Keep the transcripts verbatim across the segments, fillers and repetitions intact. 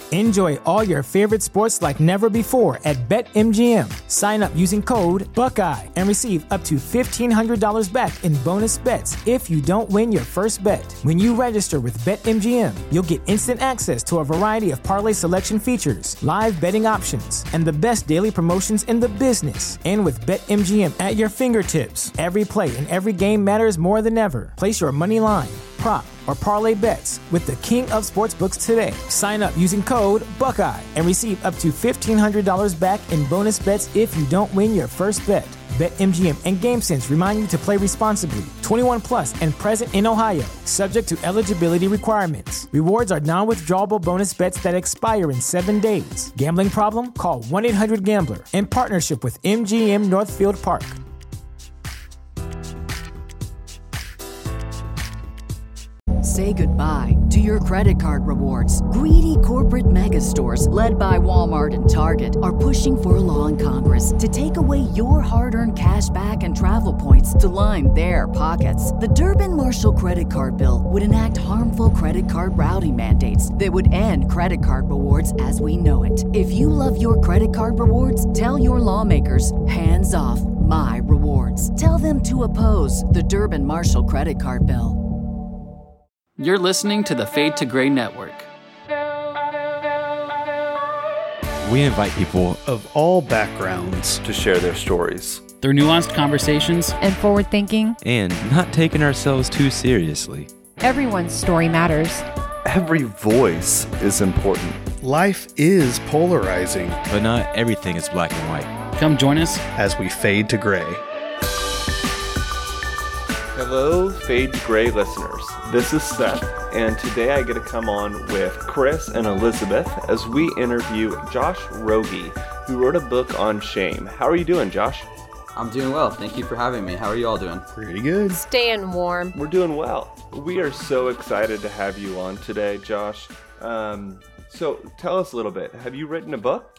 Enjoy all your favorite sports like never before at BetMGM. Sign up using code Buckeye and receive up to fifteen hundred dollars back in bonus bets if you don't win your first bet. When you register with BetMGM, you'll get instant access to a variety of parlay selection features, live betting options, and the best daily promotions in the business. And with BetMGM at your fingertips, every play and every game matters more than ever. Place your money line, prop, or parlay bets with the king of sportsbooks today. Sign up using code Buckeye and receive up to fifteen hundred dollars back in bonus bets if you don't win your first bet. BetMGM and GameSense remind you to play responsibly. twenty-one plus and present in Ohio, subject to eligibility requirements. Rewards are non-withdrawable bonus bets that expire in seven days. Gambling problem? Call one eight hundred gambler in partnership with M G M Northfield Park. Say goodbye to your credit card rewards. Greedy corporate mega stores, led by Walmart and Target, are pushing for a law in Congress to take away your hard-earned cash back and travel points to line their pockets. The Durbin-Marshall credit card bill would enact harmful credit card routing mandates that would end credit card rewards as we know it. If you love your credit card rewards, tell your lawmakers, hands off my rewards. Tell them to oppose the Durbin-Marshall credit card bill. You're listening to the Fade to Gray Network. We invite people of all backgrounds to share their stories, through nuanced conversations and forward thinking, and not taking ourselves too seriously. Everyone's story matters. Every voice is important. Life is polarizing, but not everything is black and white. Come join us as we fade to gray. Hello, Fade to Gray listeners. This is Seth, and today I get to come on with Chris and Elizabeth as we interview Josh Rogie, who wrote a book on shame. How are you doing, Josh? I'm doing well. Thank you for having me. How are you all doing? Pretty good. Staying warm. We're doing well. We are so excited to have you on today, Josh. Um, so tell us a little bit. Have you written a book?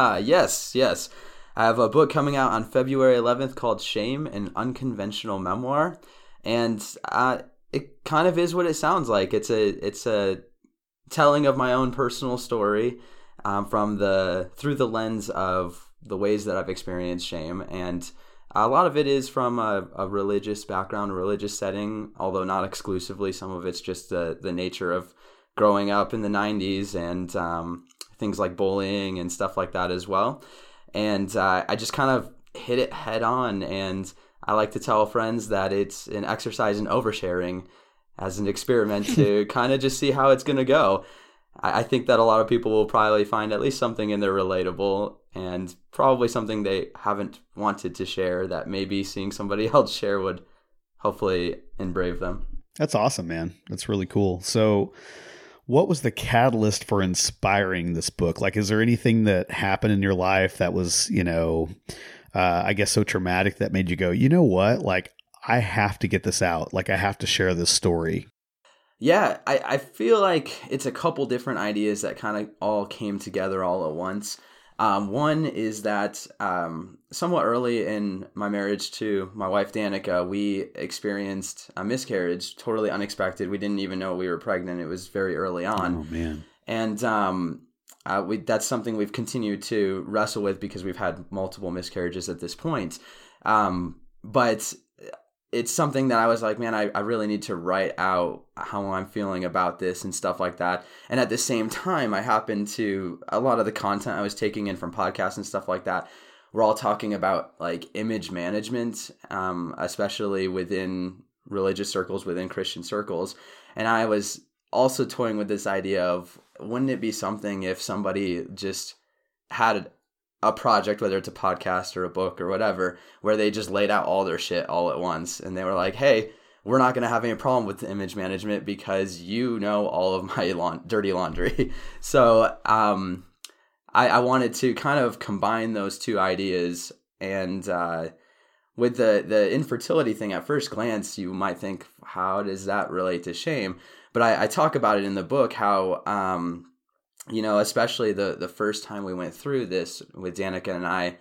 yes, yes. I have a book coming out on February eleventh called Shame, an Unconventional Memoir. And uh, it kind of is what it sounds like. It's a it's a telling of my own personal story um, from the through the lens of the ways that I've experienced shame. And a lot of it is from a, a religious background, a religious setting, although not exclusively. Some of it's just the, the nature of growing up in the nineties and um, things like bullying and stuff like that as well. And uh, I just kind of hit it head on, and I like to tell friends that it's an exercise in oversharing as an experiment to kind of just see how it's going to go. I think that a lot of people will probably find at least something in there relatable, and probably something they haven't wanted to share that maybe seeing somebody else share would hopefully enbrave them. That's awesome, man. That's really cool. So what was the catalyst for inspiring this book? Like, is there anything that happened in your life that was, you know, Uh, I guess so traumatic that made you go, you know what, like, I have to get this out. Like, I have to share this story. Yeah, I, I feel like it's a couple different ideas that kind of all came together all at once. Um, one is that um, somewhat early in my marriage to my wife, Danica, we experienced a miscarriage, totally unexpected. We didn't even know we were pregnant. It was very early on. Oh, man. And um Uh, we, that's something we've continued to wrestle with because we've had multiple miscarriages at this point. Um, but it's something that I was like, man, I, I really need to write out how I'm feeling about this and stuff like that. And at the same time, I happened to, a lot of the content I was taking in from podcasts and stuff like that, we're all talking about like image management, um, especially within religious circles, within Christian circles. And I was also toying with this idea of, wouldn't it be something if somebody just had a project, whether it's a podcast or a book or whatever, where they just laid out all their shit all at once, and they were like, hey, we're not going to have any problem with the image management because you know all of my la- dirty laundry. So um, I, I wanted to kind of combine those two ideas. And uh, with the, the infertility thing, at first glance, you might think, how does that relate to shame? But I, I talk about it in the book, how, um, you know, especially the, the first time we went through this with Danica and I,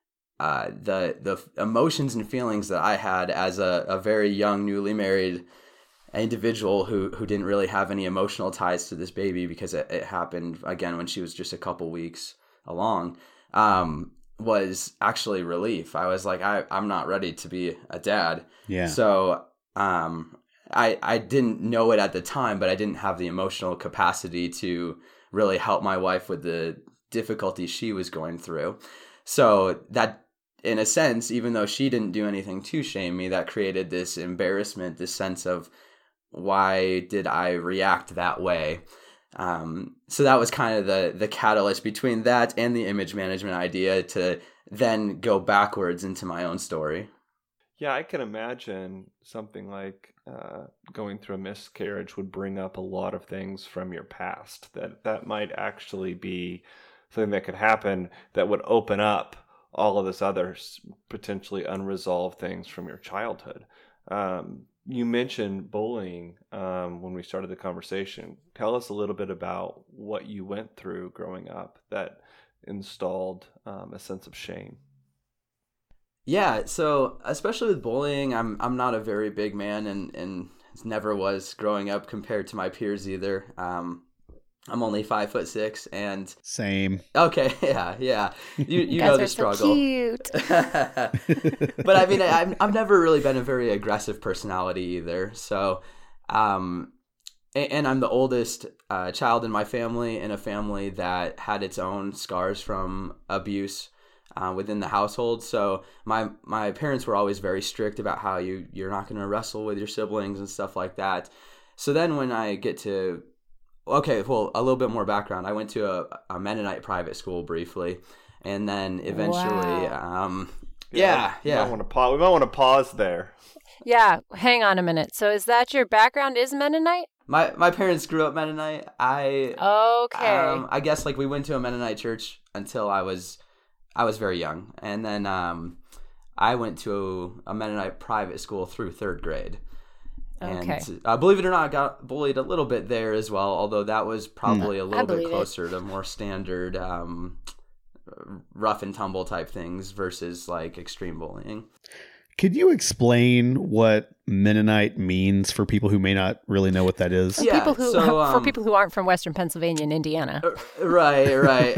uh, the the emotions and feelings that I had as a, a very young, newly married individual who who didn't really have any emotional ties to this baby because it, it happened again when she was just a couple weeks along, um, was actually relief. I was like, I, I'm not ready to be a dad. Yeah. So um, I I didn't know it at the time, but I didn't have the emotional capacity to really help my wife with the difficulties she was going through. So that, in a sense, even though she didn't do anything to shame me, that created this embarrassment, this sense of, why did I react that way? Um, so that was kind of the the catalyst between that and the image management idea to then go backwards into my own story. Yeah, I can imagine something like uh, going through a miscarriage would bring up a lot of things from your past. That that might actually be something that could happen that would open up all of this other potentially unresolved things from your childhood. Um, you mentioned bullying um, when we started the conversation. Tell us a little bit about what you went through growing up that installed um, a sense of shame. Yeah, so especially with bullying, I'm I'm not a very big man, and, and never was growing up compared to my peers either. Um, I'm only five foot six, and same. Okay, yeah, yeah. You you, you know guys the are struggle. So cute. But I mean, I, I've never really been a very aggressive personality either. So, um, and, and I'm the oldest uh, child in my family, in a family that had its own scars from abuse uh, within the household. So my my parents were always very strict about how you you're not going to wrestle with your siblings and stuff like that. So then when I get to Okay, well, a little bit more background. I went to a, a Mennonite private school briefly, and then eventually, wow. um, yeah, yeah. yeah. We might want to pause. We might want to pause there. Yeah, hang on a minute. So is that your background is Mennonite? My my parents grew up Mennonite. I okay. Um, I guess like we went to a Mennonite church until I was I was very young, and then um, I went to a Mennonite private school through third grade. Okay. And uh, believe it or not, I got bullied a little bit there as well, although that was probably a little bit closer it. to more standard um, rough and tumble type things versus like extreme bullying. Could you explain what Mennonite means for people who may not really know what that is? For Yeah, people who so, um, for people who aren't from Western Pennsylvania and Indiana. Right, right.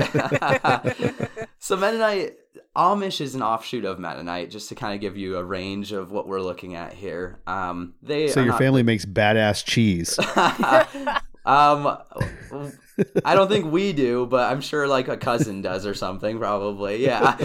So Mennonite, Amish is an offshoot of Mennonite, just to kind of give you a range of what we're looking at here. Um, they so are your not... family makes badass cheese. um, I don't think we do, but I'm sure like a cousin does or something, probably. Yeah.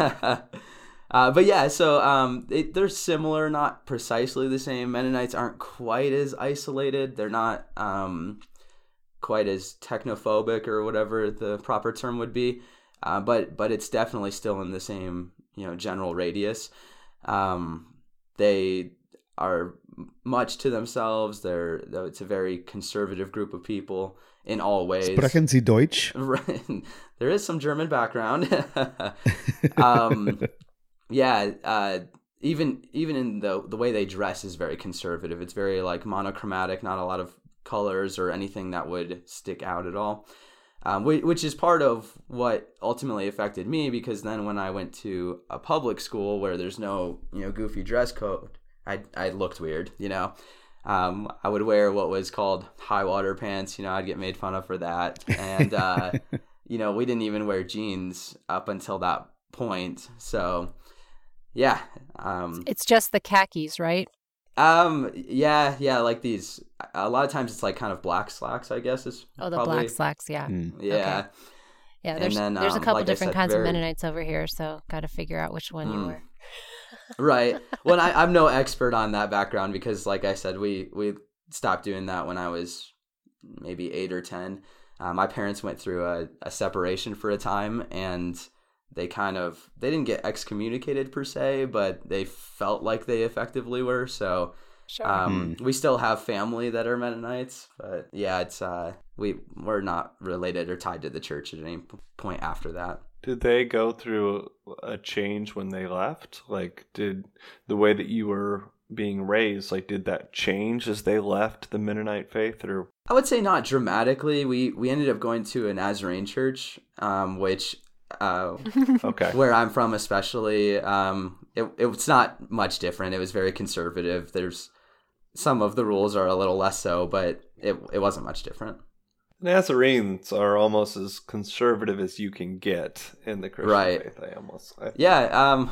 uh, but yeah, so um, it, they're similar, not precisely the same. Mennonites aren't quite as isolated. They're not um, quite as technophobic or whatever the proper term would be. Uh, but but it's definitely still in the same, you know, general radius. Um, they are much to themselves. They're it's a very conservative group of people in all ways. Sprechen Sie Deutsch? Right. There is some German background. um, yeah. Uh, even even in the the way they dress is very conservative. It's very like monochromatic. Not a lot of colors or anything that would stick out at all. Um, which is part of what ultimately affected me, because then when I went to a public school where there's no, you know, goofy dress code, I I looked weird, you know. Um, I would wear what was called high water pants, you know, I'd get made fun of for that. And, uh, you know, we didn't even wear jeans up until that point. So, yeah. Um, it's just the khakis, right? Um. Yeah. Yeah. Like these. A lot of times it's like kind of black slacks, I guess is. Oh, the probably, black slacks. Yeah. Mm. Yeah. Okay. Yeah. There's then, there's a um, couple like different said, kinds very... of Mennonites over here, so got to figure out which one mm. you were. Right. Well, I, I'm no expert on that background because, like I said, we we stopped doing that when I was maybe eight or ten. Uh, my parents went through a, a separation for a time, and they kind of they didn't get excommunicated per se, but they felt like they effectively were. So sure. um, mm. we still have family that are Mennonites, but yeah, it's uh, we we're not related or tied to the church at any point after that. Did they go through a change when they left? Like, did the way that you were being raised, like, did that change as they left the Mennonite faith? Or I would say not dramatically. We we ended up going to a Nazarene church, um, which uh, okay, where I'm from especially, um, it it's not much different. It was very conservative. There's some of the rules are a little less so, but it it wasn't much different. Nazarenes are almost as conservative as you can get in the Christian right. faith. I almost, I, yeah. Um,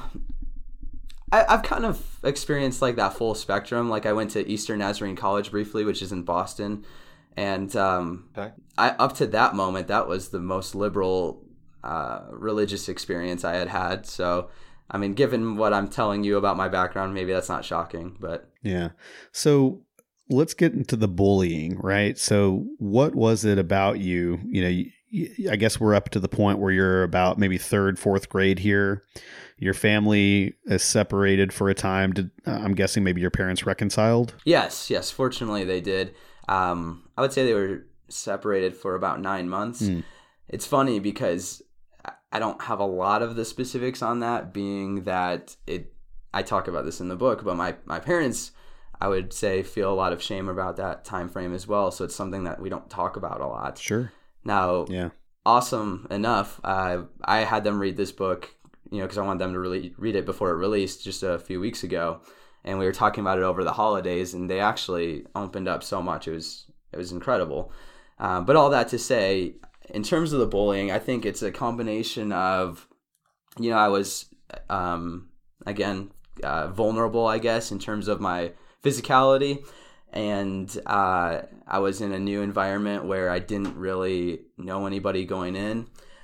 I, I've kind of experienced like that full spectrum. Like I went to Eastern Nazarene College briefly, which is in Boston, and um, okay. I up to that moment, that was the most liberal uh, religious experience I had had. So, I mean, given what I'm telling you about my background, maybe that's not shocking, but yeah. So. Let's get into the bullying, right? So what was it about you? You know, you, I guess we're up to the point where you're about maybe third, fourth grade here. Your family is separated for a time. Did, uh, I'm guessing maybe your parents reconciled? Yes, yes. Fortunately, they did. Um, I would say they were separated for about nine months. Mm. It's funny because I don't have a lot of the specifics on that, being that it. I talk about this in the book, but my, my parents... I would say feel a lot of shame about that time frame as well. So it's something that we don't talk about a lot. Sure. Now, yeah. awesome enough, uh, I had them read this book, you know, because I wanted them to really read it before it released just a few weeks ago, and we were talking about it over the holidays, and they actually opened up so much. It was it was incredible. Um, but all that to say, in terms of the bullying, I think it's a combination of, you know, I was um, again uh, vulnerable, I guess, in terms of my physicality, and uh, I was in a new environment where I didn't really know anybody going in,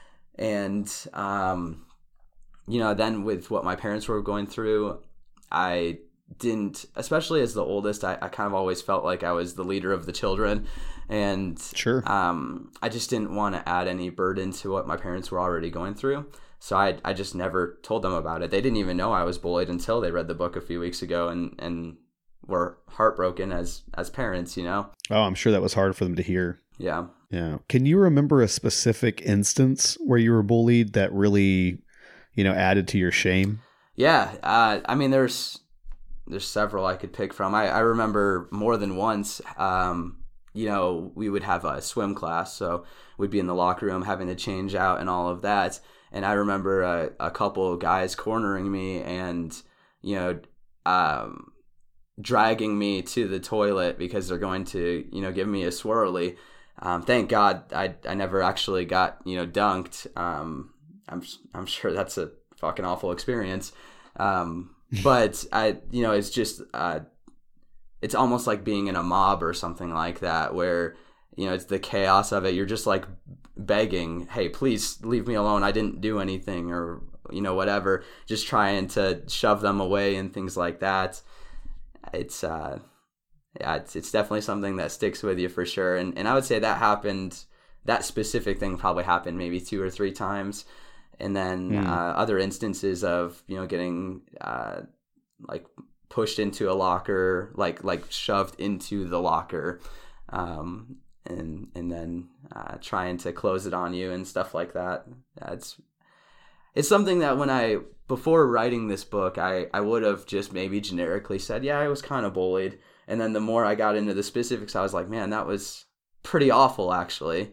and um, you know, then with what my parents were going through, I didn't, especially as the oldest, I, I kind of always felt like I was the leader of the children, and sure, um, I just didn't want to add any burden to what my parents were already going through. So I I just never told them about it. They didn't even know I was bullied until they read the book a few weeks ago, and and were heartbroken as as parents, you know. Oh, I'm sure that was hard for them to hear. Yeah. Yeah. Can you remember a specific instance where you were bullied that really, you know, added to your shame? Yeah. Uh, I mean, there's there's several I could pick from. I, I remember more than once, um, you know, we would have a swim class. So we'd be in the locker room having to change out and all of that. And I remember a, a couple of guys cornering me and, you know, um, dragging me to the toilet because they're going to, you know, give me a swirly. Um, thank God I I never actually got, you know, dunked. Um, I'm I'm sure that's a fucking awful experience. Um, but I, you know, it's just, uh, it's almost like being in a mob or something like that, where, you know, it's the chaos of it. You're just like begging, hey, please leave me alone. I didn't do anything, or, you know, whatever, just trying to shove them away and things like that. It's, uh, yeah, it's, it's definitely something that sticks with you for sure. And, and I would say that happened, that specific thing probably happened maybe two or three times. And then mm. uh, other instances of, you know, getting uh, like pushed into a locker, like like shoved into the locker, um, and and then uh, trying to close it on you and stuff like that. Yeah, it's it's something that when I, before writing this book, I, I would have just maybe generically said, yeah, I was kind of bullied. And then the more I got into the specifics, I was like, man, that was pretty awful, actually.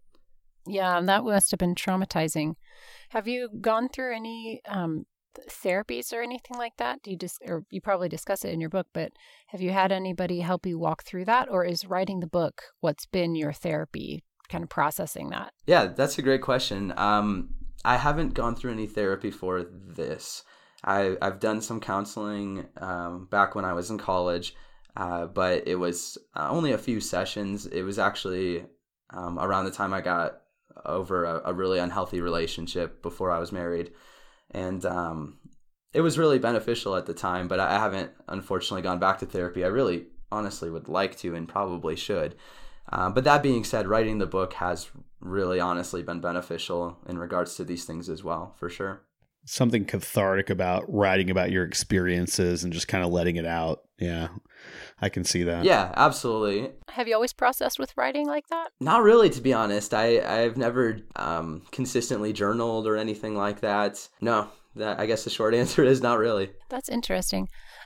Yeah, that must have been traumatizing. Have you gone through any um, therapies or anything like that? Do you just, or you probably discuss it in your book, but have you had anybody help you walk through that? Or is writing the book what's been your therapy, kind of processing that? Yeah, that's a great question. Um, I haven't gone through any therapy for this. I, I've done some counseling um, back when I was in college, uh, but it was only a few sessions. It was actually um, around the time I got over a, a really unhealthy relationship before I was married. And um, it was really beneficial at the time, but I haven't, unfortunately, gone back to therapy. I really, honestly would like to and probably should. Uh, but that being said, writing the book has really honestly been beneficial in regards to these things as well, for sure. Something cathartic about writing about your experiences and just kind of letting it out. Yeah, I can see that. Yeah, absolutely. Have you always processed with writing like that? Not really, to be honest. I, I've never um, consistently journaled or anything like that. No, that, I guess the short answer is not really. That's interesting.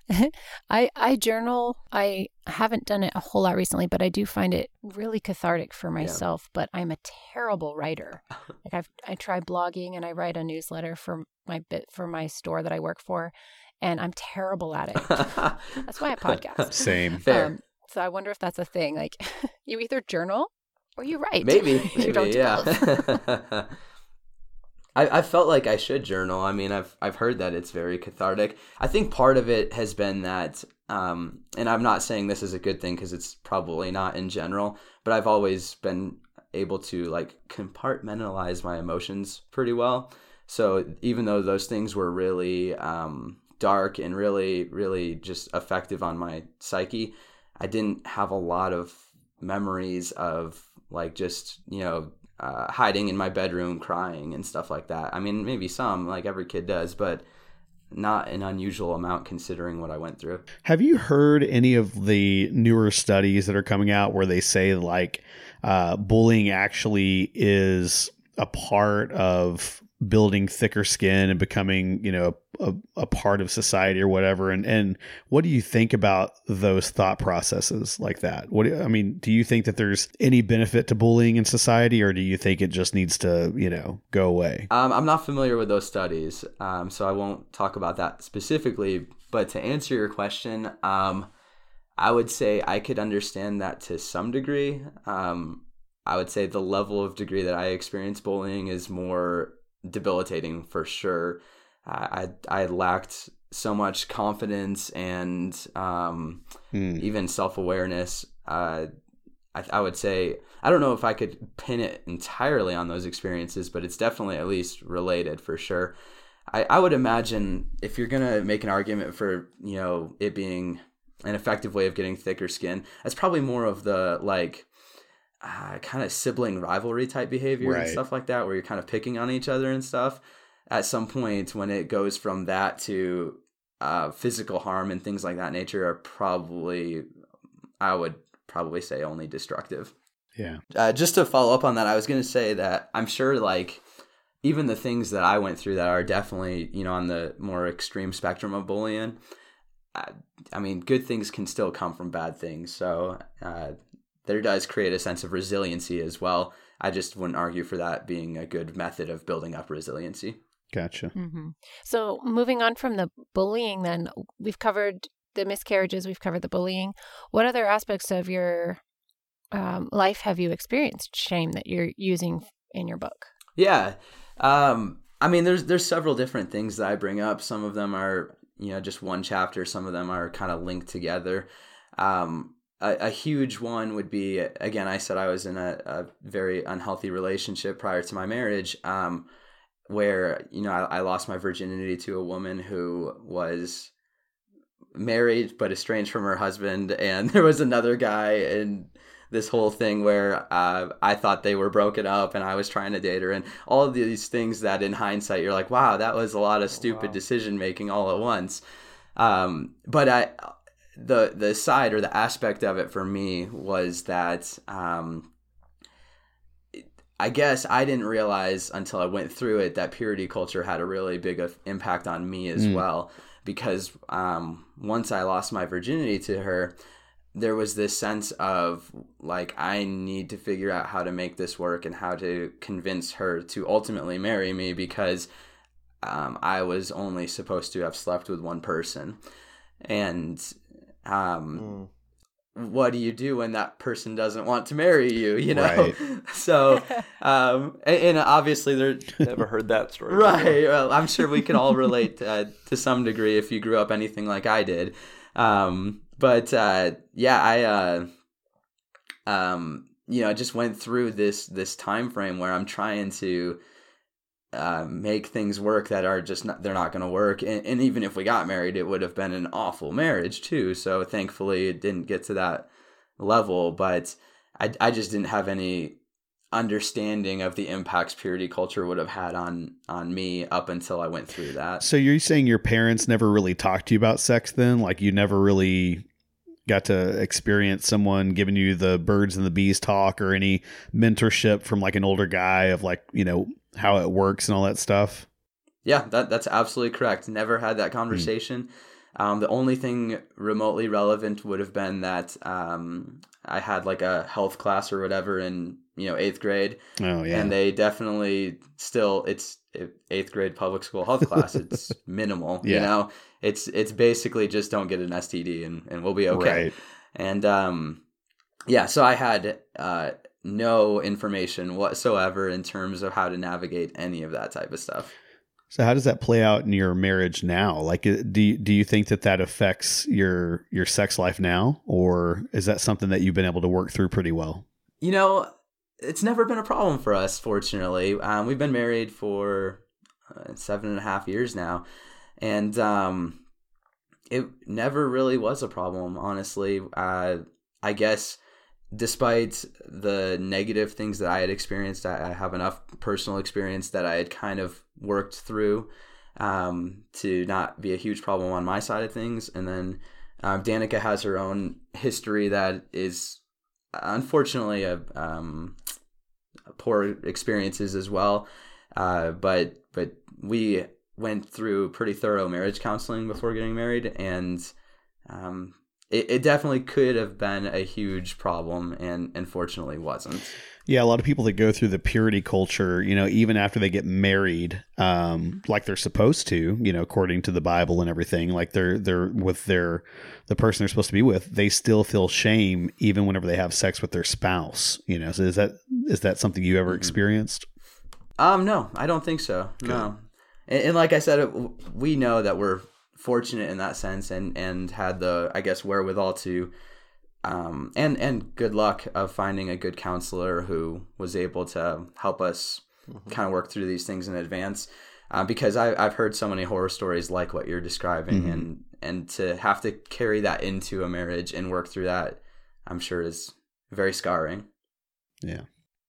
I I journal. I haven't done it a whole lot recently, but I do find it really cathartic for myself. Yeah. But I'm a terrible writer. Like I've I try blogging and I write a newsletter for my bit for my store that I work for, and I'm terrible at it. That's why I podcast. Same. Fair. Um, so I wonder if that's a thing. Like you either journal or you write. Maybe. you maybe, don't do yeah. both. I, I felt like I should journal. I mean, I've I've heard that it's very cathartic. I think part of it has been that, um, and I'm not saying this is a good thing because it's probably not in general, but I've always been able to like compartmentalize my emotions pretty well. So even though those things were really um, dark and really, really just effective on my psyche, I didn't have a lot of memories of like just, you know, Uh, hiding in my bedroom crying and stuff like that. I mean, maybe some, like every kid does, but not an unusual amount considering what I went through. Have you heard any of the newer studies that are coming out where they say like uh, bullying actually is a part of building thicker skin and becoming, you know, a, a part of society or whatever? And, and what do you think about those thought processes like that? What, I mean, do you think that there's any benefit to bullying in society, or do you think it just needs to, you know, go away? Um, I'm not familiar with those studies, um, so I won't talk about that specifically. But to answer your question, um, I would say I could understand that to some degree. Um, I would say the level of degree that I experience bullying is more debilitating for sure. I I lacked so much confidence and um, hmm. even self-awareness. Uh, I, I would say, I don't know if I could pin it entirely on those experiences, but it's definitely at least related for sure. I, I would imagine if you're going to make an argument for, you know, it being an effective way of getting thicker skin, that's probably more of the like Uh, kind of sibling rivalry type behavior right. and stuff like that, where you're kind of picking on each other and stuff. At some point when it goes from that to uh, physical harm and things like that nature are probably, I would probably say, only destructive. Yeah. Uh, just to follow up on that, I was going to say that I'm sure like even the things that I went through that are definitely, you know, on the more extreme spectrum of bullying, I, I mean, good things can still come from bad things. So, uh, there does create a sense of resiliency as well. I just wouldn't argue for that being a good method of building up resiliency. Gotcha. Mm-hmm. So moving on from the bullying, then we've covered the miscarriages, we've covered the bullying. What other aspects of your um, life have you experienced shame that you're using in your book? Yeah. Um, I mean, there's, there's several different things that I bring up. Some of them are, you know, just one chapter. Some of them are kind of linked together. Um, A, a huge one would be, again, I said I was in a, a very unhealthy relationship prior to my marriage, um, where, you know, I, I lost my virginity to a woman who was married but estranged from her husband. And there was another guy in this whole thing where uh, I thought they were broken up and I was trying to date her. And all of these things that in hindsight, you're like, wow, that was a lot of stupid oh, wow. decision making all at once. Um, but I... The the side or the aspect of it for me was that um, I guess I didn't realize until I went through it that purity culture had a really big impact on me as mm. well. Because um, once I lost my virginity to her, there was this sense of like, I need to figure out how to make this work and how to convince her to ultimately marry me, because um, I was only supposed to have slept with one person. And Um, mm. what do you do when that person doesn't want to marry you, you know? Right. So, um, and, and obviously there never heard that story. Right. Well, I'm sure we can all relate uh, to some degree if you grew up anything like I did. Um, but, uh, yeah, I, uh, um, you know, I just went through this, this time frame where I'm trying to, Uh, make things work that are just not, they're not going to work. And, and even if we got married, it would have been an awful marriage too. So thankfully it didn't get to that level, but I, I just didn't have any understanding of the impacts purity culture would have had on, on me up until I went through that. So you're saying your parents never really talked to you about sex then? Like you never really got to experience someone giving you the birds and the bees talk or any mentorship from like an older guy of like, you know, how it works and all that stuff? Yeah, that that's absolutely correct. Never had that conversation. Mm. Um, the only thing remotely relevant would have been that um, I had like a health class or whatever in, you know, eighth grade. Oh, yeah. And they definitely still, it's eighth grade public school health class. It's minimal, yeah. you know, it's, it's basically just don't get an S T D and, and we'll be okay. Right. And um, yeah, so I had uh, no information whatsoever in terms of how to navigate any of that type of stuff. So how does that play out in your marriage now? Like, do you, do you think that that affects your, your sex life now, or is that something that you've been able to work through pretty well? You know, it's never been a problem for us, fortunately. Um, we've been married for uh, seven and a half years now, and um, it never really was a problem, honestly. Uh, I guess despite the negative things that I had experienced, I, I have enough personal experience that I had kind of worked through um, to not be a huge problem on my side of things. And then um, Danica has her own history that is unfortunately a, um, poor experiences as well. Uh, but but we went through pretty thorough marriage counseling before getting married, and um, it, it definitely could have been a huge problem, and unfortunately wasn't. Yeah, a lot of people that go through the purity culture, you know, even after they get married, um, like they're supposed to, you know, according to the Bible and everything, like they're they're with their the person they're supposed to be with, they still feel shame even whenever they have sex with their spouse. You know, so is that is that something you ever mm-hmm. experienced? Um, no, I don't think so. Good. No, and, and like I said, we know that we're fortunate in that sense, and and had the, I guess, wherewithal to. Um, and, and good luck of finding a good counselor who was able to help us mm-hmm. kind of work through these things in advance. Uh, because I, I've heard so many horror stories like what you're describing, mm-hmm. and, and to have to carry that into a marriage and work through that, I'm sure is very scarring. Yeah.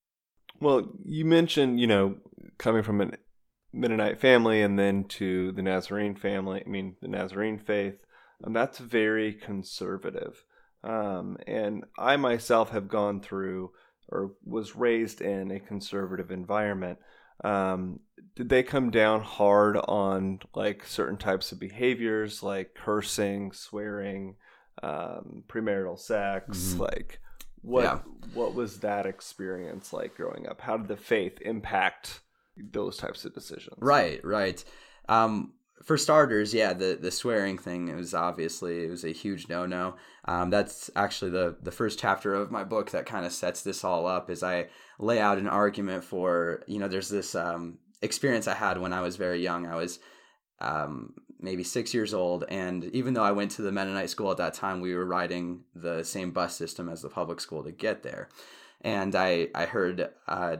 Well, you mentioned, you know, coming from a Mennonite family and then to the Nazarene family, I mean, the Nazarene faith, and that's very conservative. Um, and I myself have gone through or was raised in a conservative environment. Um, did they come down hard on like certain types of behaviors like cursing, swearing, um, premarital sex? Mm-hmm. Like what, yeah. what was that experience like growing up? How did the faith impact those types of decisions? Right, right. Um, For starters, yeah, the, the swearing thing, it was obviously, it was a huge no-no. Um, that's actually the, the first chapter of my book that kind of sets this all up, is I lay out an argument for, you know, there's this um, experience I had when I was very young. I was um, maybe six years old, and even though I went to the Mennonite school at that time, we were riding the same bus system as the public school to get there. And I, I heard... Uh,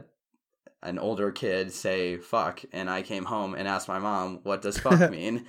an older kid say fuck, and I came home and asked my mom, what does fuck mean?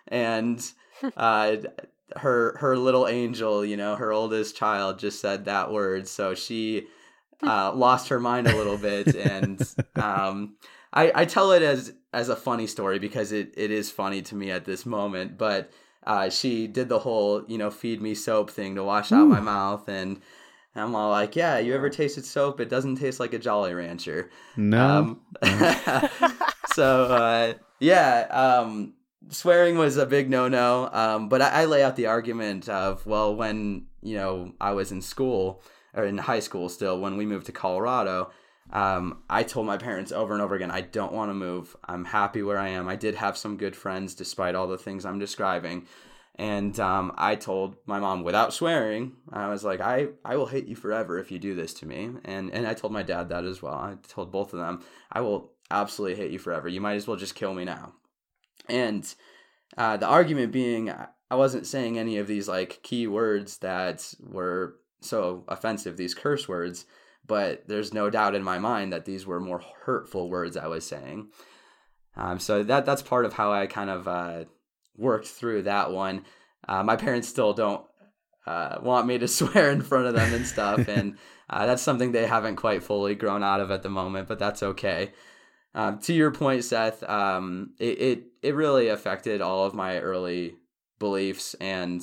And uh, her her little angel, you know, her oldest child just said that word. So she uh, lost her mind a little bit. And um, I, I tell it as, as a funny story because it, it is funny to me at this moment. But uh, she did the whole, you know, feed me soap thing to wash out Ooh. my mouth. And And I'm all like, yeah, you ever tasted soap? It doesn't taste like a Jolly Rancher. No. Um, so, uh, yeah, um, swearing was a big no-no. Um, but I, I lay out the argument of, well, when, you know, I was in school, or in high school still, when we moved to Colorado, um, I told my parents over and over again, I don't want to move. I'm happy where I am. I did have some good friends despite all the things I'm describing. And um, I told my mom, without swearing, I was like, I, I will hate you forever if you do this to me. And and I told my dad that as well. I told both of them, I will absolutely hate you forever. You might as well just kill me now. And uh, the argument being, I wasn't saying any of these like key words that were so offensive, these curse words, but there's no doubt in my mind that these were more hurtful words I was saying. Um, so that that's part of how I kind of... Uh, worked through that one. Uh, my parents still don't uh, want me to swear in front of them and stuff, and uh, that's something they haven't quite fully grown out of at the moment, but that's okay. Um, to your point, Seth, um, it, it it really affected all of my early beliefs, and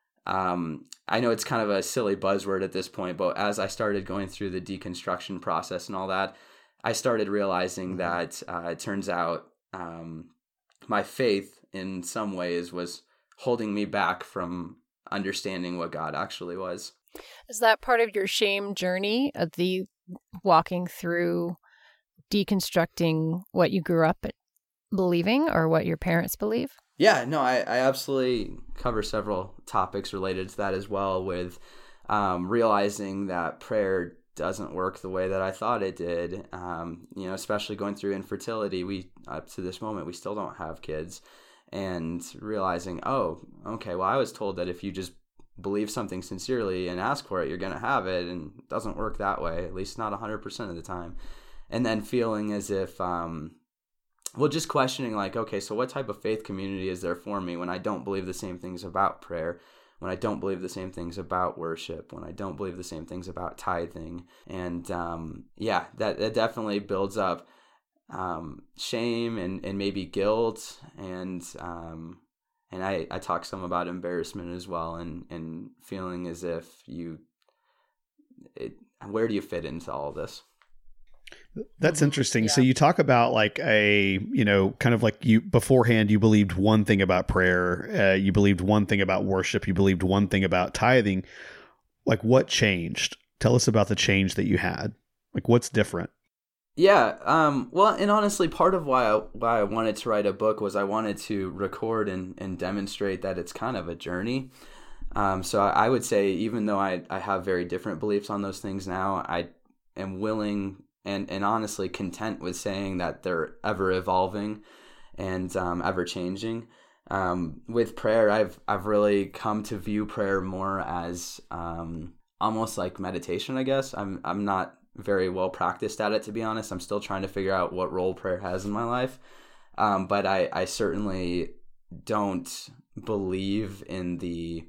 um, I know it's kind of a silly buzzword at this point, but as I started going through the deconstruction process and all that, I started realizing that uh, it turns out um, my faith in some ways was holding me back from understanding what God actually was. Is that part of your shame journey of the walking through deconstructing what you grew up believing or what your parents believe? Yeah, no, I, I absolutely cover several topics related to that as well, with um, realizing that prayer doesn't work the way that I thought it did. Um, you know, especially going through infertility, we up to this moment we still don't have kids, and realizing, oh, okay, well, I was told that if you just believe something sincerely and ask for it, you're going to have it, and it doesn't work that way, at least not one hundred percent of the time. And then feeling as if, um, well, just questioning like, okay, so what type of faith community is there for me when I don't believe the same things about prayer, when I don't believe the same things about worship, when I don't believe the same things about tithing? And um, yeah, that, that definitely builds up um, shame and, and maybe guilt. And um, and I, I talk some about embarrassment as well, and, and feeling as if you, it, where do you fit into all of this? That's interesting. Yeah. So you talk about like a, you know, kind of like you beforehand, you believed one thing about prayer, uh, you believed one thing about worship, you believed one thing about tithing. Like what changed? Tell us about the change that you had. Like what's different? Yeah. Um, well, and honestly, part of why I, why I wanted to write a book was I wanted to record and, and demonstrate that it's kind of a journey. Um, so I, I would say, even though I, I have very different beliefs on those things now, I am willing and, and honestly content with saying that they're ever evolving and um, ever changing. Um, with prayer, I've I've really come to view prayer more as um, almost like meditation, I guess. I'm I'm not very well practiced at it, to be honest. I'm still trying to figure out what role prayer has in my life. Um, but I, I certainly don't believe in the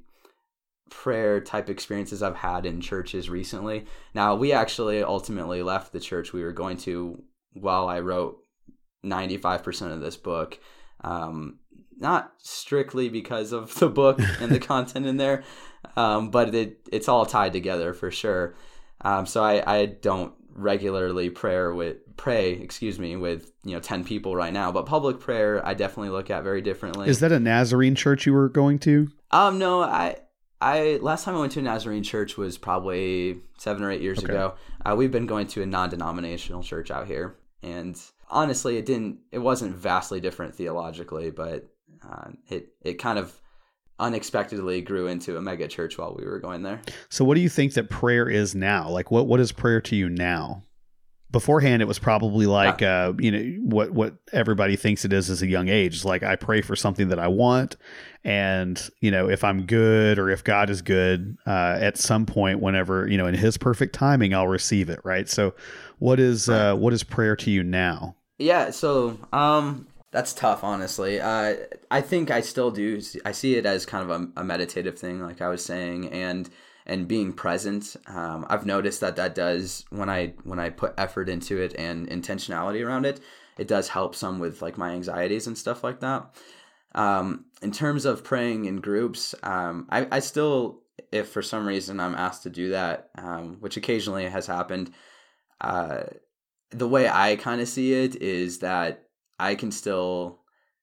prayer type experiences I've had in churches recently. Now, we actually ultimately left the church we were going to while I wrote ninety-five percent of this book. Um, not strictly because of the book and the content in there, um, but it it's all tied together for sure. Um, so I, I don't regularly prayer with pray, excuse me, with you know ten people right now, but public prayer I definitely look at very differently. Is that a Nazarene church you were going to? Um, no, I. I last time I went to a Nazarene church was probably seven or eight years Okay. ago. Uh, we've been going to a non-denominational church out here, and honestly, it didn't. It wasn't vastly different theologically, but uh, it it kind of unexpectedly grew into a mega church while we were going there. So what do you think that prayer is now? Like what what is prayer to you now? Beforehand, it was probably like, uh, you know, what, what everybody thinks it is as a young age. It's like, I pray for something that I want. And, you know, if I'm good or if God is good, uh, at some point, whenever, you know, in his perfect timing, I'll receive it. Right. So what is, uh, what is prayer to you now? Yeah. So, um, that's tough, honestly. Uh, I think I still do. I see it as kind of a, a meditative thing, like I was saying, and and being present. Um, I've noticed that that does, when I when I put effort into it and intentionality around it, it does help some with like my anxieties and stuff like that. Um, in terms of praying in groups, um, I, I still, if for some reason I'm asked to do that, um, which occasionally has happened, uh, the way I kind of see it is that I can still,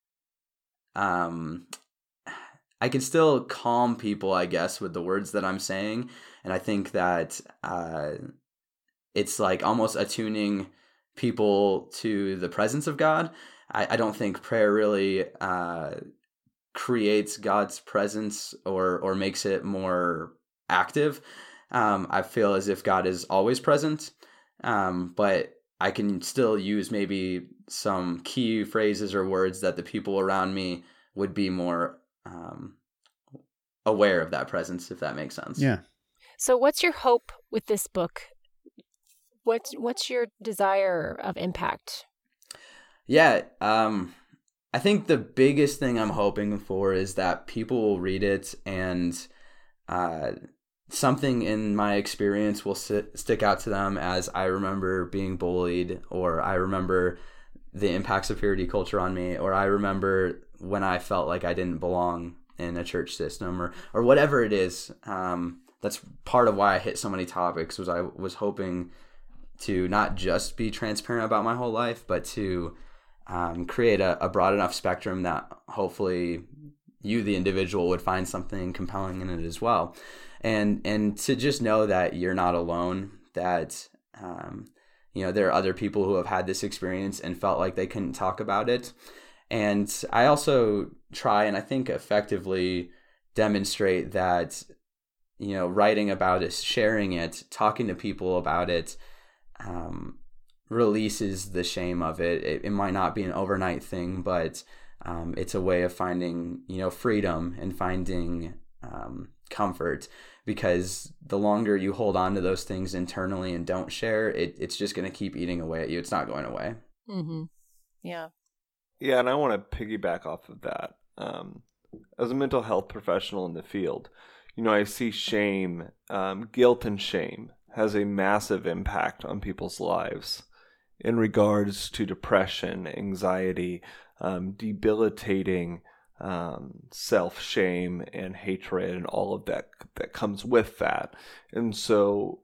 um, I can still calm people, I guess, with the words that I'm saying. And I think that uh, it's like almost attuning people to the presence of God. I, I don't think prayer really uh, creates God's presence or or makes it more active. Um, I feel as if God is always present, um, but I can still use maybe some key phrases or words that the people around me would be more um, aware of that presence, if that makes sense. Yeah. So what's your hope with this book? What's what's your desire of impact? Yeah, um, I think the biggest thing I'm hoping for is that people will read it and uh, something in my experience will sit, stick out to them, as I remember being bullied, or I remember the impacts of purity culture on me, or I remember when I felt like I didn't belong in a church system, or or whatever it is. Um, that's part of why I hit so many topics, was I was hoping to not just be transparent about my whole life, but to um, create a, a broad enough spectrum that hopefully you, the individual, would find something compelling in it as well. And and to just know that you're not alone, that um, you know, there are other people who have had this experience and felt like they couldn't talk about it. And I also try and I think effectively demonstrate that, you know, writing about it, sharing it, talking to people about it, um, releases the shame of it. it. It might not be an overnight thing, but um, it's a way of finding, you know, freedom and finding um, comfort, because the longer you hold on to those things internally and don't share, it, it's just going to keep eating away at you. It's not going away. Mm-hmm. Yeah. Yeah, and I want to piggyback off of that. Um, as a mental health professional in the field, you know, I see shame, um, guilt and shame has a massive impact on people's lives in regards to depression, anxiety, um, debilitating um, self-shame and hatred and all of that that comes with that. And so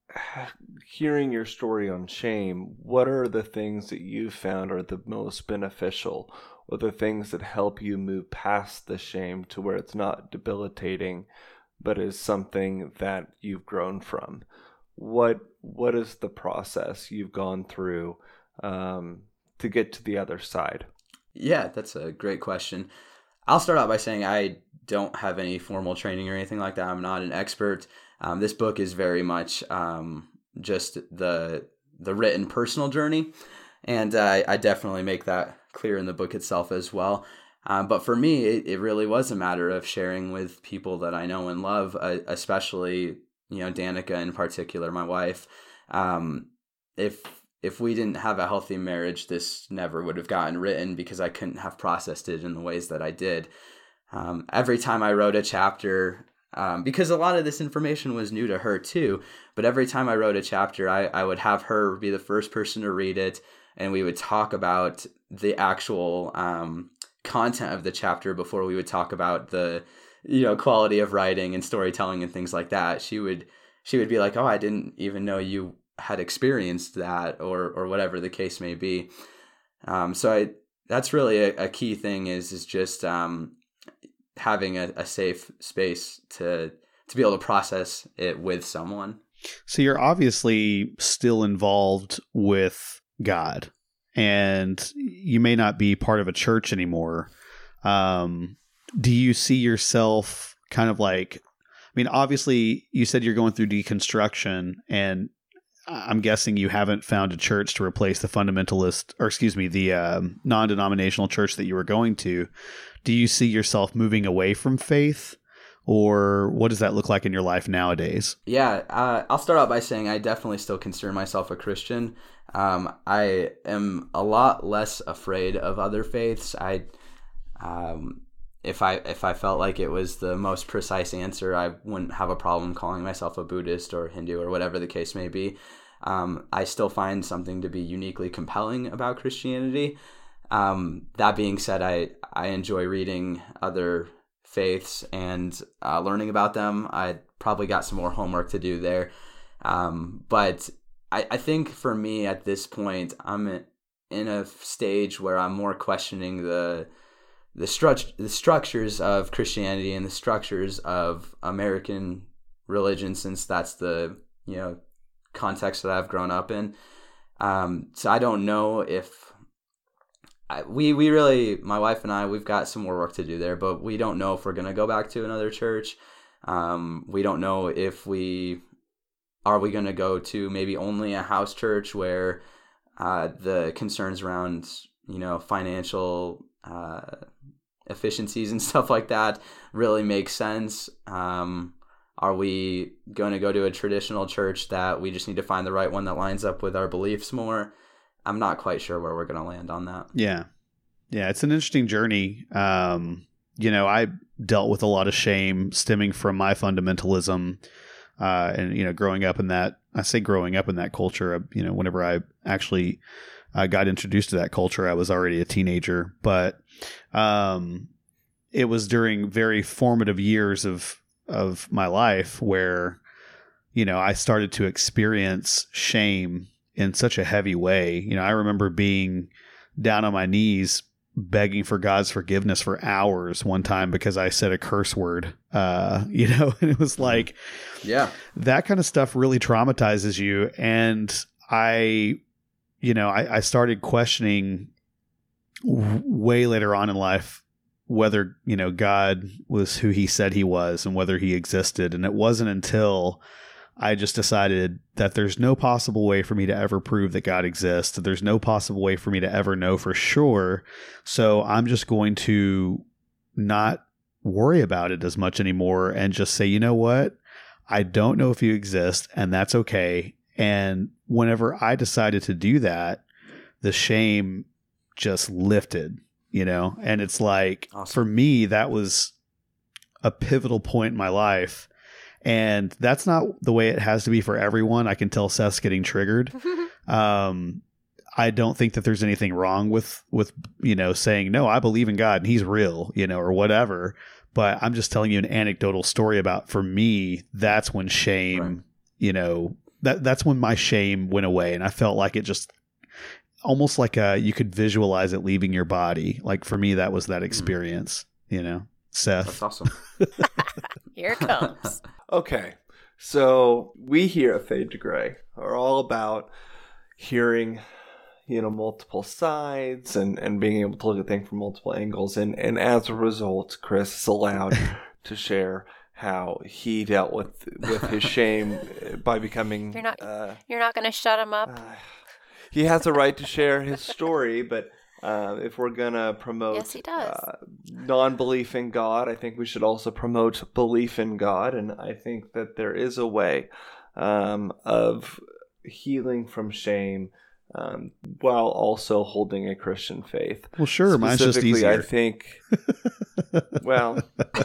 hearing your story on shame, what are the things that you found are the most beneficial, or the things that help you move past the shame to where it's not debilitating, but is something that you've grown from? What what is the process you've gone through um, to get to the other side? Yeah, that's a great question. I'll start out by saying I don't have any formal training or anything like that. I'm not an expert. Um, this book is very much um, just the the written personal journey, and uh, I definitely make that clear in the book itself as well. Um, but for me, it, it really was a matter of sharing with people that I know and love, uh, especially, you know, Danica in particular, my wife. Um, if if we didn't have a healthy marriage, this never would have gotten written, because I couldn't have processed it in the ways that I did. Um, every time I wrote a chapter, um, because a lot of this information was new to her too, but every time I wrote a chapter, I, I would have her be the first person to read it, and we would talk about the actual um, content of the chapter before we would talk about the, you know, quality of writing and storytelling and things like that. She would she would be like, "Oh, I didn't even know you had experienced that," or or whatever the case may be. Um, so I that's really a, a key thing is is just um, having a, a safe space to to be able to process it with someone. So you're obviously still involved with God, and you may not be part of a church anymore. Um, do you see yourself kind of like, I mean, obviously you said you're going through deconstruction, and I'm guessing you haven't found a church to replace the fundamentalist, or excuse me, the um, non-denominational church that you were going to. Do you see yourself moving away from faith, or what does that look like in your life nowadays? Yeah, uh, I'll start out by saying I definitely still consider myself a Christian. Um, I am a lot less afraid of other faiths. I, um, if I if I felt like it was the most precise answer, I wouldn't have a problem calling myself a Buddhist or Hindu or whatever the case may be. Um, I still find something to be uniquely compelling about Christianity. Um, that being said, I, I enjoy reading other faiths and uh, learning about them. I probably got some more homework to do there. Um, but I, I think for me at this point, I'm in a stage where I'm more questioning the the, stru- the structures of Christianity and the structures of American religion, since that's the, you know, context that I've grown up in. Um, so I don't know if I, we we really, my wife and I, we've got some more work to do there, but we don't know if we're going to go back to another church. Um, we don't know if we, are we going to go to maybe only a house church where uh, the concerns around, you know, financial uh, efficiencies and stuff like that really make sense. Um, are we going to go to a traditional church that we just need to find the right one that lines up with our beliefs more? I'm not quite sure where we're going to land on that. Yeah. Yeah. It's an interesting journey. Um, you know, I dealt with a lot of shame stemming from my fundamentalism. Uh, and, you know, growing up in that, I say growing up in that culture, you know, whenever I actually uh, got introduced to that culture, I was already a teenager, but um, it was during very formative years of, of my life where, you know, I started to experience shame in such a heavy way. You know, I remember being down on my knees begging for God's forgiveness for hours one time because I said a curse word, uh, you know, and it was like, yeah, that kind of stuff really traumatizes you. And I, you know, I, I started questioning w- way later on in life whether, you know, God was who he said he was and whether he existed. And it wasn't until I just decided that there's no possible way for me to ever prove that God exists. There's no possible way for me to ever know for sure. So I'm just going to not worry about it as much anymore and just say, you know what? I don't know if you exist, and that's okay. And whenever I decided to do that, the shame just lifted, you know? And it's like, awesome. For me, that was a pivotal point in my life. And that's not the way it has to be for everyone. I can tell Seth's getting triggered. um, I don't think that there's anything wrong with, with, you know, saying, no, I believe in God and he's real, you know, or whatever. But I'm just telling you an anecdotal story about, for me, that's when shame, right. you know, that that's when my shame went away. And I felt like it just almost like a, you could visualize it leaving your body. Like for me, that was that experience, mm. you know, Seth. That's awesome. Here it comes. Okay, so we here at Fade to Gray are all about hearing, you know, multiple sides and, and being able to look at things from multiple angles. And, and as a result, Chris is allowed to share how he dealt with with his shame by becoming... You're not, uh, you're not going to shut him up? Uh, he has a right to share his story, but... Uh, if we're going to promote yes, he does. Uh, non-belief in God, I think we should also promote belief in God. And I think that there is a way um, of healing from shame um, while also holding a Christian faith. Well, sure. Mine's just easier. I think, well,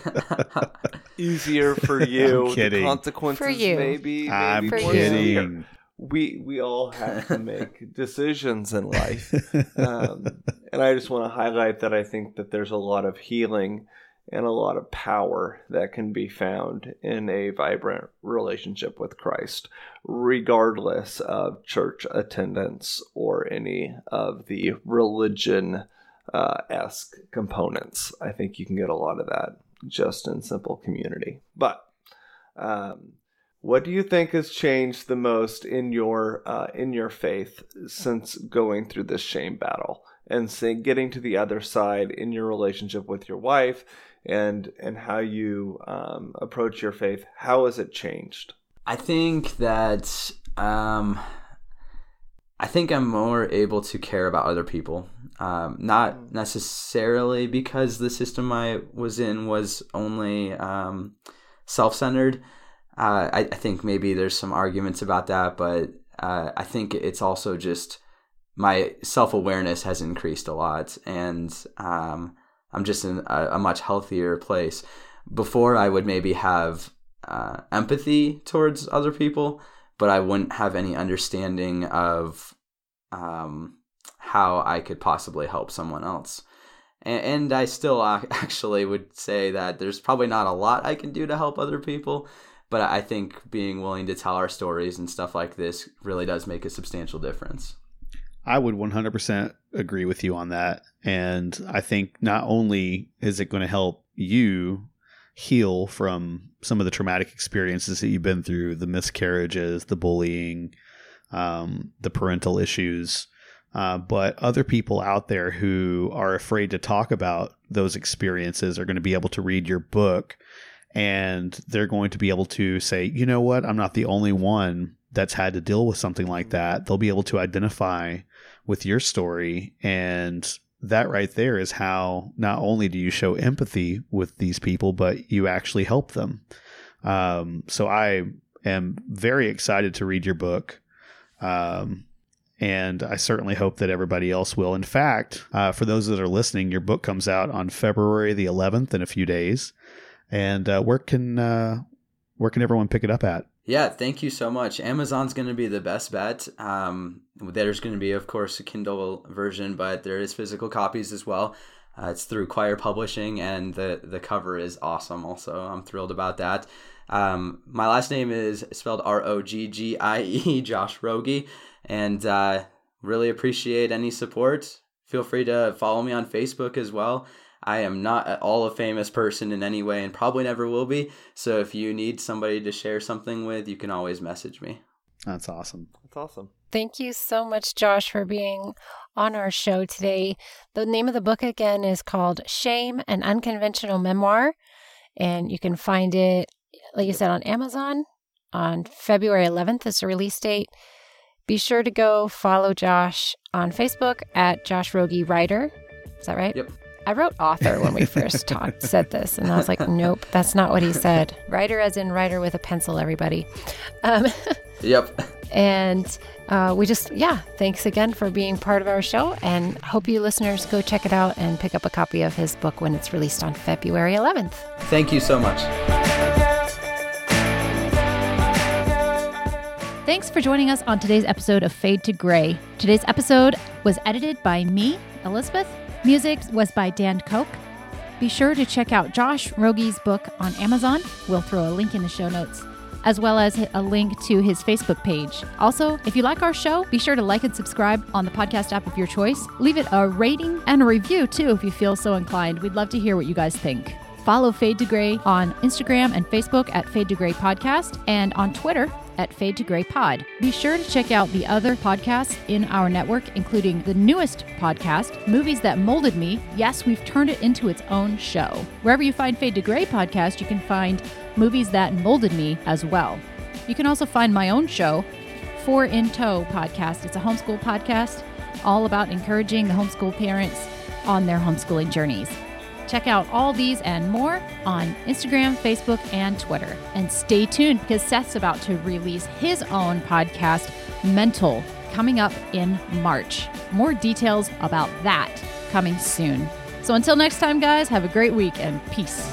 easier for you. I'm kidding. The consequences for you. maybe, maybe I'm more kidding. severe. We we all have to make decisions in life. Um, and I just want to highlight that I think that there's a lot of healing and a lot of power that can be found in a vibrant relationship with Christ, regardless of church attendance or any of the religion-esque uh, components. I think you can get a lot of that just in simple community. But... Um, what do you think has changed the most in your uh, in your faith since going through this shame battle and say, getting to the other side in your relationship with your wife and and how you um, approach your faith? How has it changed? I think that um, I think I'm more able to care about other people. Um, not necessarily because the system I was in was only um, self-centered. Uh, I, I think maybe there's some arguments about that, but uh, I think it's also just my self-awareness has increased a lot, and um, I'm just in a, a much healthier place. Before, I would maybe have uh, empathy towards other people, but I wouldn't have any understanding of um, how I could possibly help someone else. And, and I still actually would say that there's probably not a lot I can do to help other people. But I think being willing to tell our stories and stuff like this really does make a substantial difference. I would one hundred percent agree with you on that. And I think not only is it going to help you heal from some of the traumatic experiences that you've been through, the miscarriages, the bullying, um, the parental issues, uh, but other people out there who are afraid to talk about those experiences are going to be able to read your book. And they're going to be able to say, you know what, I'm not the only one that's had to deal with something like that. They'll be able to identify with your story. And that right there is how not only do you show empathy with these people, but you actually help them. Um, so I am very excited to read your book. Um, and I certainly hope that everybody else will. In fact, uh, for those that are listening, your book comes out on February the eleventh in a few days. And uh, where can uh, where can everyone pick it up at? Yeah, thank you so much. Amazon's going to be the best bet. Um, there's going to be, of course, a Kindle version, but there is physical copies as well. Uh, it's through Choir Publishing, and the, the cover is awesome also. I'm thrilled about that. Um, my last name is spelled R O G G I E, Josh Rogie, and uh, really appreciate any support. feel free to follow me on Facebook as well. I am not at all a famous person in any way and probably never will be. So if you need somebody to share something with, you can always message me. That's awesome. That's awesome. Thank you so much, Josh, for being on our show today. The name of the book again is called Shame, an Unconventional Memoir. And you can find it, like you said, on Amazon on February eleventh is the release date. Be sure to go follow Josh on Facebook at Josh Rogie Writer. Is that right? Yep. I wrote author when we first talked, said this, and I was like, nope, that's not what he said. Writer as in writer with a pencil, everybody. Um, yep. And uh, we just, yeah, thanks again for being part of our show, and hope you listeners go check it out and pick up a copy of his book when it's released on February eleventh. Thank you so much. Thanks for joining us on today's episode of Fade to Gray. Today's episode was edited by me, Elizabeth. Music was by Dan Koch. Be sure to check out Josh Rogie's book on Amazon. We'll throw a link in the show notes, as well as a link to his Facebook page. Also, if you like our show, be sure to like and subscribe on the podcast app of your choice. Leave it a rating and a review, too, if you feel so inclined. We'd love to hear what you guys think. Follow Fade to Gray on Instagram and Facebook at Fade to Gray Podcast, and on Twitter at Fade to Gray Pod. Be sure to check out the other podcasts in our network, including the newest podcast, Movies That Molded Me. Yes, we've turned it into its own show. Wherever you find Fade to Gray Podcast, you can find Movies That Molded Me as well. You can also find my own show, Four in Tow Podcast. It's a homeschool podcast all about encouraging the homeschool parents on their homeschooling journeys. Check out all these and more on Instagram, Facebook, and Twitter. And stay tuned because Seth's about to release his own podcast, Mental, coming up in March. More details about that coming soon. So until next time, guys, have a great week and peace.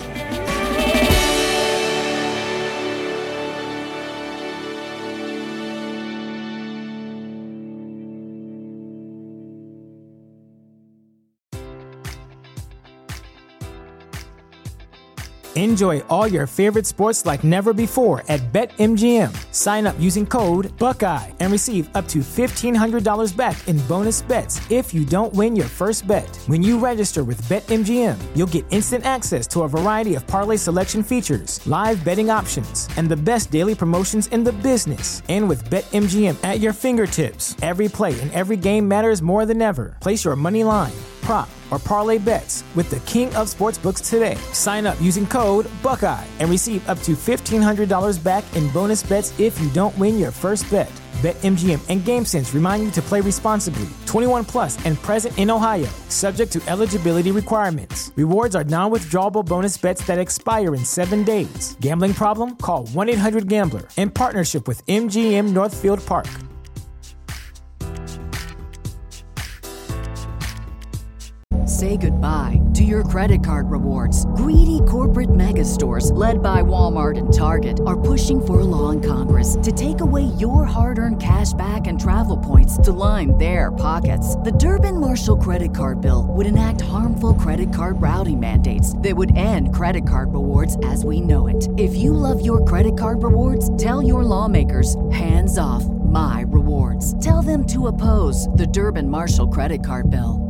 Enjoy all your favorite sports like never before at BetMGM. Sign up using code Buckeye and receive up to fifteen hundred dollars back in bonus bets if you don't win your first bet. When you register with BetMGM, you'll get instant access to a variety of parlay selection features, live betting options, and the best daily promotions in the business. And with BetMGM at your fingertips, every play and every game matters more than ever. Place your money line, prop, or parlay bets with the king of sportsbooks today. Sign up using code Buckeye and receive up to fifteen hundred dollars back in bonus bets if you don't win your first bet. BetMGM and GameSense remind you to play responsibly. twenty-one plus and present in Ohio, subject to eligibility requirements. Rewards are non-withdrawable bonus bets that expire in seven days. Gambling problem? Call one eight hundred gambler in partnership with M G M Northfield Park. Say goodbye to your credit card rewards. Greedy corporate mega stores, led by Walmart and Target, are pushing for a law in Congress to take away your hard-earned cash back and travel points to line their pockets. The Durbin-Marshall credit card bill would enact harmful credit card routing mandates that would end credit card rewards as we know it. If you love your credit card rewards, tell your lawmakers, hands off my rewards. Tell them to oppose the Durbin-Marshall credit card bill.